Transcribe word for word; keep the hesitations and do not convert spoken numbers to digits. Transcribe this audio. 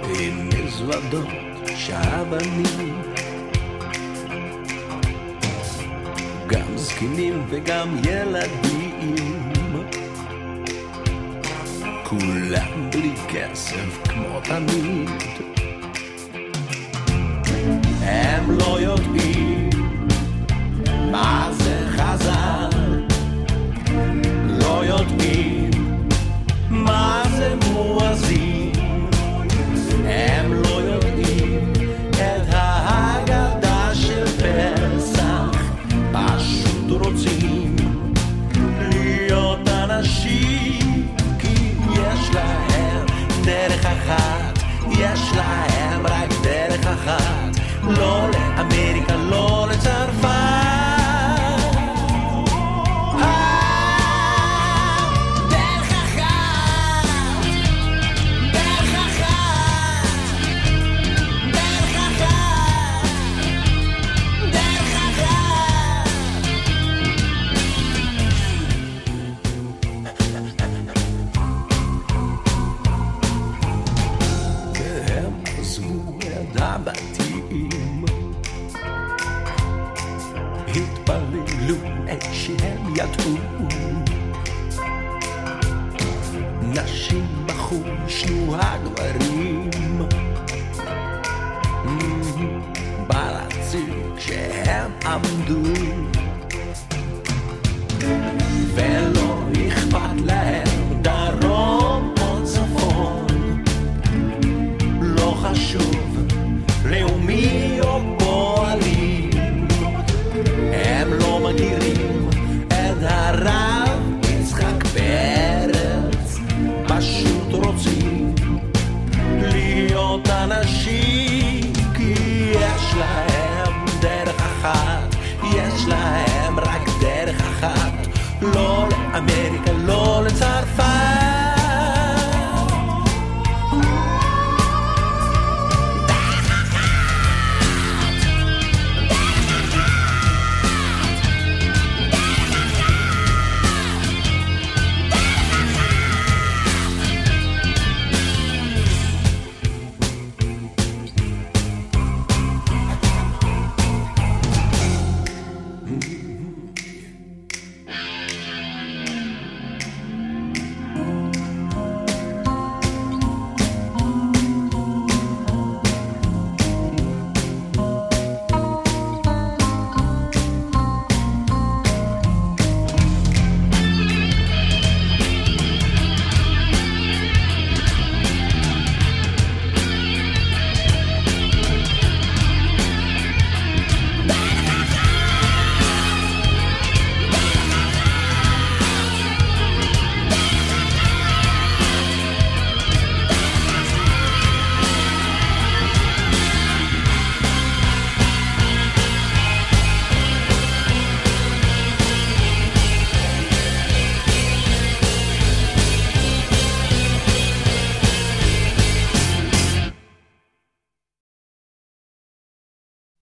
עם מזוודות שאבנים, גם זקנים וגם ילדים, כולם בלי כסף כמו תמיד. הם לא יודעים מה זה חזר, לא יודעים מה זה מואזין, הם לא יודעים את ההגדה של פסח, פשוט רוצים להיות אנשים, כי יש להם דרך אחת, יש להם רק דרך אחת, לא לאמריקה, לא לצרפת. התפללו את שהם ידעו, נשים בחו ישנו הגברים, ברציק שהם עמדו, ולא אכפת להם דרום או צפון, לא חשוב לאומי או פועלים, הם לא מכירים את הרב יצחק פרץ, פשוט רוצים להיות אנשים, כי יש להם דרך אחת, יש להם רק דרך אחת, לא לאמריקה, לא לצרפת.